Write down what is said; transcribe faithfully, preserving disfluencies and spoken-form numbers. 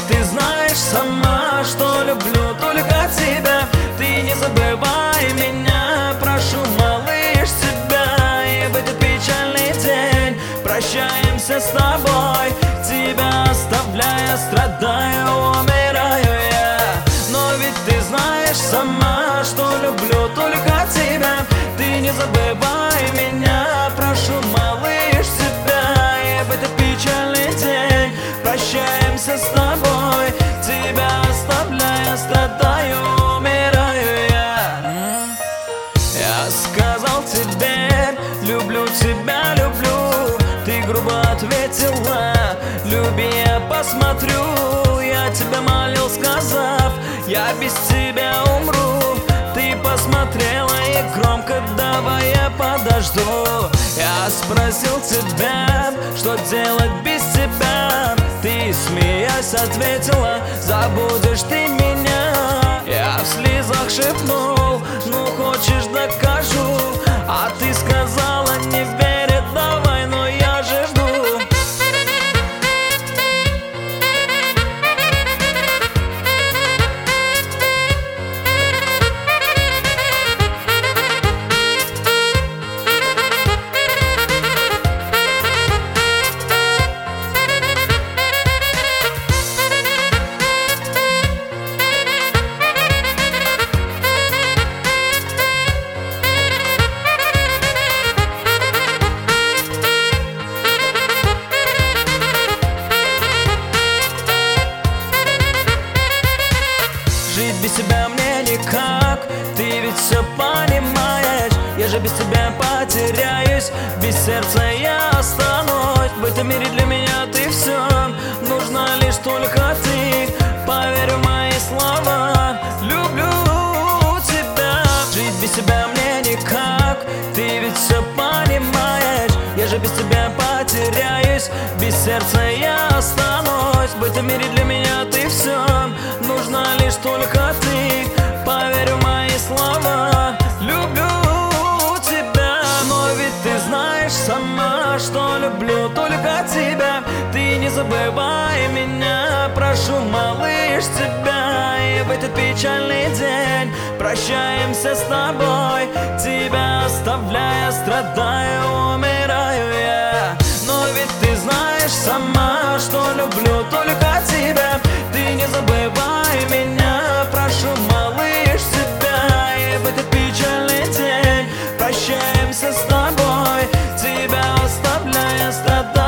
ты знаешь сама, что люблю только тебя. Ты не забывай меня, прошу, малыш, тебя. И в этот печальный день прощаемся с тобой. Тебя оставляя, страдаю, умираю я. Но ведь ты знаешь сама, что люблю только тебя. Ты не забывай меня, прошу, малыш, тебя. И в этот печальный день прощаемся с тобой. Тебя оставляя, страдаю, умираю я. Я сказал тебе, люблю тебя, люблю. Ты грубо ответила, люби, я посмотрю. Я тебя молил, сказав, я без тебя умру. Ты посмотрела и громко, давай я подожду. Я спросил тебя, что делать без тебя. Ты, смеясь, ответила, забудешь ты меня. Я в слезах шепнул, ну хочешь докажу. А ты сказала, не верит, давай, но я же жду. Жить без тебя мне никак, ты ведь все понимаешь. Я же без тебя потеряюсь, без сердца я останусь. В этом мире для меня ты все, нужна лишь только ты. Поверь в мои слова, люблю тебя. Жить без тебя мне никак, ты ведь все понимаешь. Я же без тебя потеряюсь, без сердца я останусь. В этом мире для меня ты все, нужна лишь только ты. Поверь в мои слова, люблю тебя. Но ведь ты знаешь сама, что люблю только тебя. Ты не забывай меня, прошу, малыш, тебя. И в этот печальный день прощаемся с тобой. Тебя оставляя, страдаю, умираю я. Но ведь ты знаешь сама, что люблю только тебя. Ты не забывай меня, прошу, малыш, тебя. И в этот печальный день прощаемся с тобой. Тебя оставляя, страдаю.